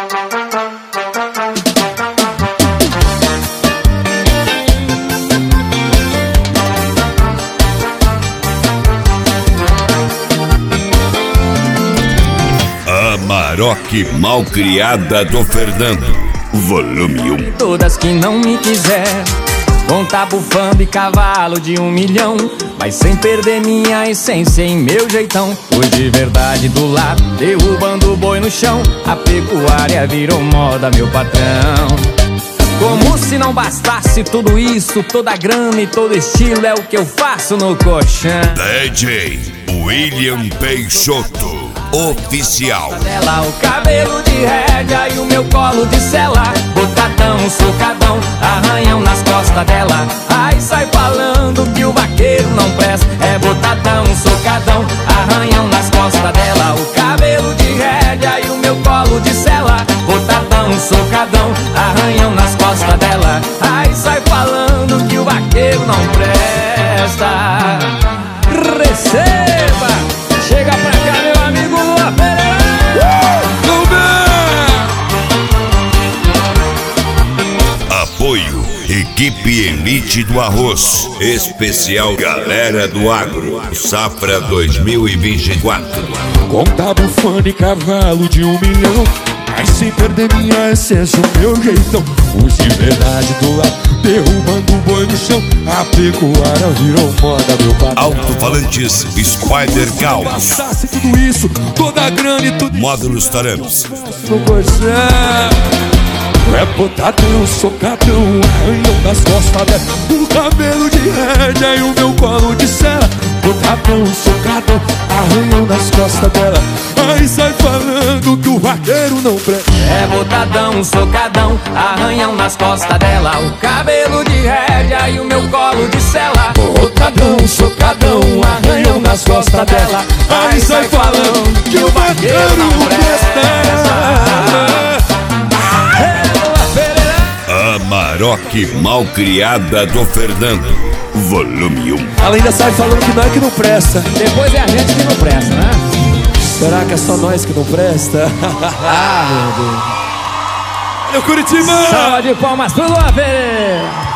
Maroque Malcriada do Fernando, volume 1. Todas que não me quiser vão tá bufando e cavalo de 1 milhão, mas sem perder minha essência e meu jeitão. Pois de verdade do lado, derrubando o boi no chão, a pecuária virou moda, meu patrão. Como se não bastasse tudo isso, toda grana e todo estilo é o que eu faço no colchão. DJ William Peixoto, oficial. Dela, o cabelo de rédea e o meu colo de sela, botadão, socadão, arranhão nas costas dela. Ai, sai falando que o vaqueiro não presta. É botadão, socadão, arranhão nas costas dela. O cabelo de rédea e o meu colo de sela, botadão, socadão, arranhão nas costas dela. Ai, sai falando que o vaqueiro não presta. Receba! Chega pra cá, meu amigo Lua Pereira! Apoio Equipe Elite do Arroz, especial Galera do Agro, Safra 2024. Conta bufando e cavalo de 1 milhão, mas sem perder minha essência, o meu jeitão. Os de verdade do lado, derrubando o boi no chão, a pecuária virou moda, meu patrão. Alto-falantes Spider Gauss. Passasse tudo isso, toda a grana e tudo Módulos Tarampes. no colchão. É botadão, socadão, arranhão das costas dela. O cabelo de rédea e o meu colo de sela. Botadão, socadão, arranhão nas costas dela. Aí sai falando que o vaqueiro não presta. É botadão, socadão, arranhão nas costas dela. O cabelo de rédea e o meu colo de sela. Botadão, socadão, arranhão nas costas dela. Aí sai falando que o vaqueiro não presta. A Maroque Malcriada do Fernando, volume 1. Ela ainda sai falando que não é que não presta. Depois é a gente que não presta, né? Será que é só nós que não presta? Ah, meu Deus. Olha o Curitiba! Salva de palmas pro Lua Pereira!